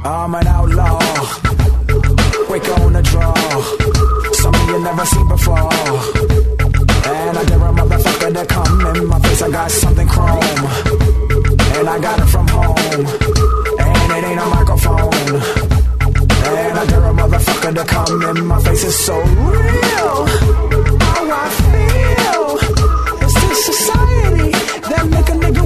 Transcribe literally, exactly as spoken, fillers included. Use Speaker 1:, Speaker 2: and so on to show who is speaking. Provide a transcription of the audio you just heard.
Speaker 1: I'm an outlaw, quick on the draw, something you never seen before. And I dare a motherfucker to come in my face. I got something chrome, and I got it from home, and it ain't a microphone. And I dare a motherfucker to come in my face. It's so real, how I feel. It's this society that make a nigga